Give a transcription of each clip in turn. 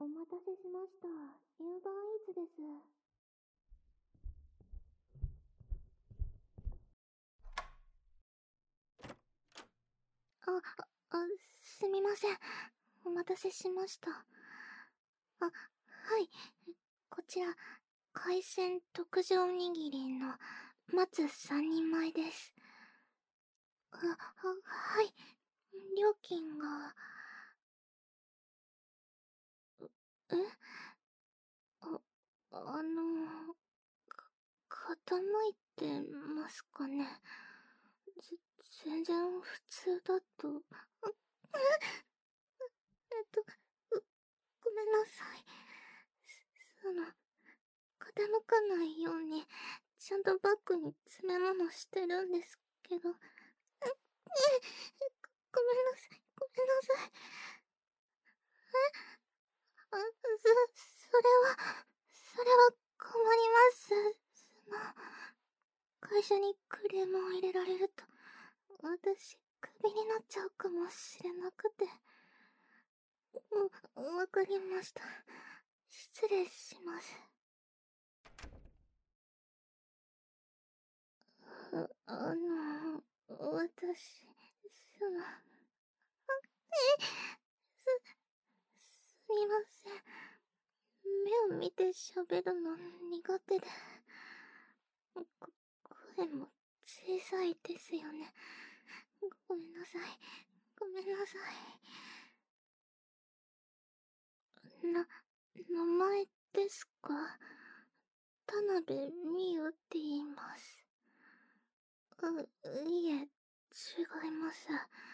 お待たせしました。ユーバーイーツです。すみません。お待たせしました。はい。こちら、海鮮特上おにぎりの松3人前です。はい。料金が、えあ、あの、傾いてますかね。全然普通だと。ごめんなさい。傾かないように、ちゃんとバッグに詰め物してるんですけど。ごめんなさい。ごめんなさい。それは困ります。会社にクレームを入れられると、私、クビになっちゃうかもしれなくて。わかりました。失礼します。私、すみません。目を見て喋るの苦手で。声も小さいですよね。ごめんなさい。ごめんなさい。名前ですか？田辺美優って言います。いえ、違います。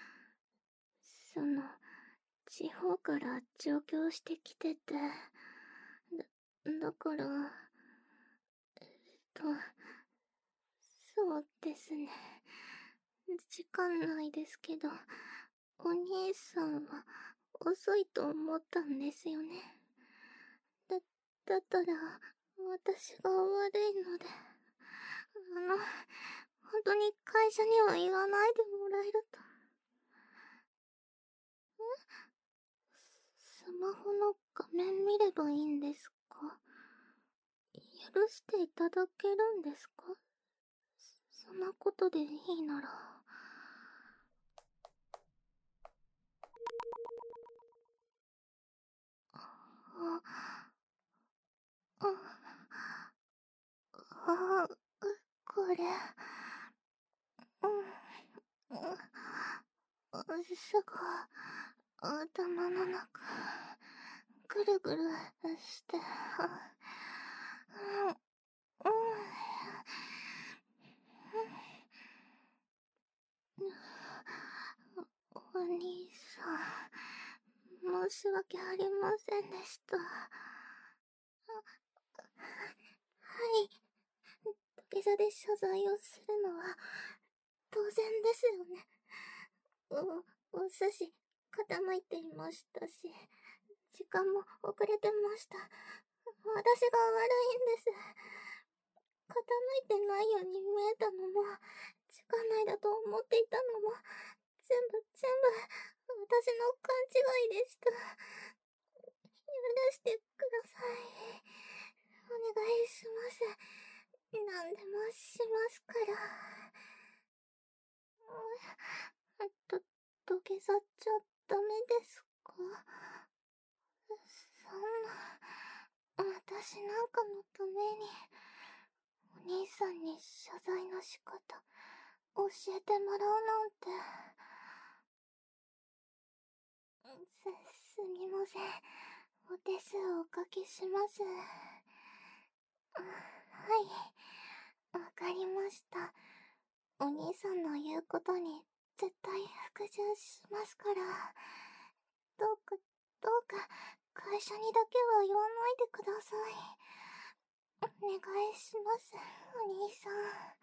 地方から上京してきてて、だから、と、そうですね。時間ないですけど、お兄さんは遅いと思ったんですよね。だったら、私が悪いので、本当に会社には言わないでもらえると。スマホの画面見ればいいんですか？許していただけるんですか？そんなことでいいなら。あ、これ、すぐ、頭の中、ぐるぐるして、お兄さん、申し訳ありませんでした。はい。土下座で謝罪をするのは、当然ですよね。お寿司、傾いていましたし、時間も遅れてました。私が悪いんです。傾いてないように見えたのも、時間内だと思っていたのも、全部、私の勘違いでした。許してください。お願いします。何でもしますから。土下座っちゃダメですか？そんな、私なんかのために、お兄さんに謝罪の仕方、教えてもらうなんて。すみません。お手数おかけします。はい。わかりました。お兄さんの言うことに絶対服従しますから。どうか、会社にだけは言わないでください。お願いします、お兄さん。